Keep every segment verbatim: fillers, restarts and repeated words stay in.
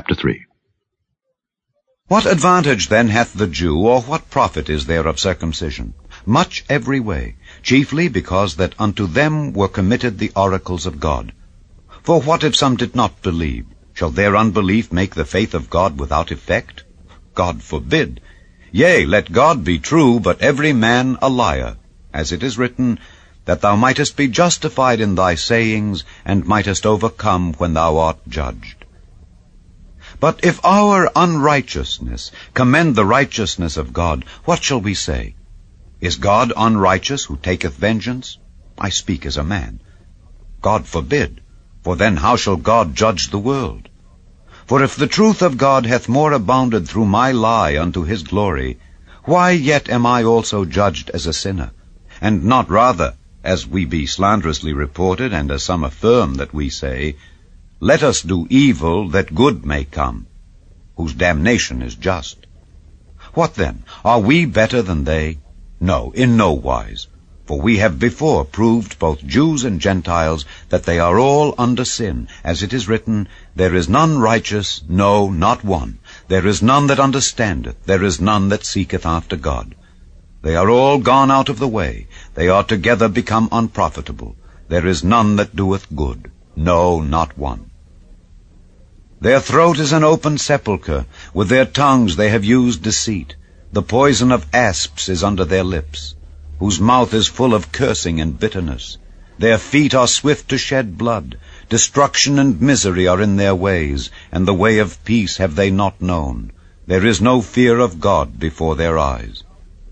Chapter three. What advantage then hath the Jew, or what profit is there of circumcision? Much every way, chiefly because that unto them were committed the oracles of God. For what if some did not believe? Shall their unbelief make the faith of God without effect? God forbid. Yea, let God be true, but every man a liar, as it is written, that thou mightest be justified in thy sayings, and mightest overcome when thou art judged. But if our unrighteousness commend the righteousness of God, what shall we say? Is God unrighteous who taketh vengeance? I speak as a man. God forbid, for then how shall God judge the world? For if the truth of God hath more abounded through my lie unto his glory, why yet am I also judged as a sinner? And not rather, as we be slanderously reported, and as some affirm that we say, Let us do evil, that good may come, whose damnation is just. What then? Are we better than they? No, in no wise. For we have before proved, both Jews and Gentiles, that they are all under sin, as it is written, There is none righteous, no, not one. There is none that understandeth, there is none that seeketh after God. They are all gone out of the way, they are together become unprofitable. There is none that doeth good, no, not one. Their throat is an open sepulchre, with their tongues they have used deceit. The poison of asps is under their lips, whose mouth is full of cursing and bitterness. Their feet are swift to shed blood. Destruction and misery are in their ways, and the way of peace have they not known. There is no fear of God before their eyes.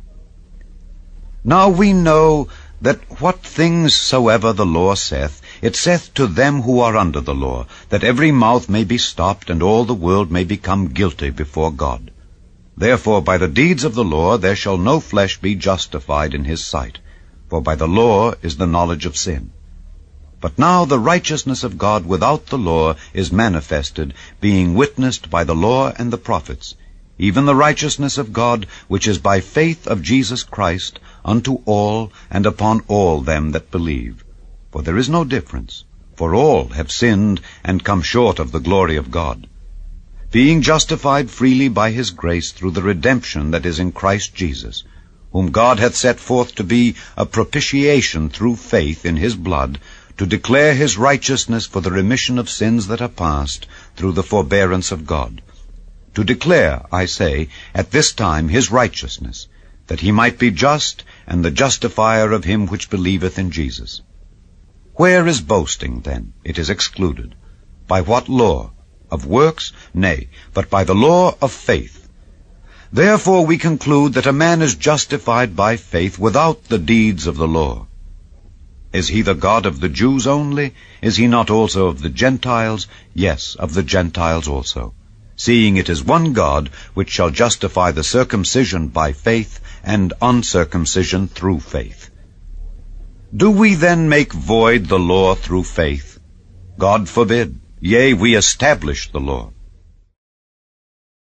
Now we know that what things soever the law saith, it saith to them who are under the law, that every mouth may be stopped, and all the world may become guilty before God. Therefore by the deeds of the law there shall no flesh be justified in his sight, for by the law is the knowledge of sin. But now the righteousness of God without the law is manifested, being witnessed by the law and the prophets, even the righteousness of God, which is by faith of Jesus Christ, unto all and upon all them that believe. For there is no difference, for all have sinned and come short of the glory of God, being justified freely by his grace through the redemption that is in Christ Jesus, whom God hath set forth to be a propitiation through faith in his blood, to declare his righteousness for the remission of sins that are past, through the forbearance of God. To declare, I say, at this time his righteousness, that he might be just, and the justifier of him which believeth in Jesus. Where is boasting, then? It is excluded. By what law? Of works? Nay, but by the law of faith. Therefore we conclude that a man is justified by faith without the deeds of the law. Is he the God of the Jews only? Is he not also of the Gentiles? Yes, of the Gentiles also. Seeing it is one God, which shall justify the circumcision by faith, and uncircumcision through faith. Do we then make void the law through faith? God forbid. Yea, we establish the law.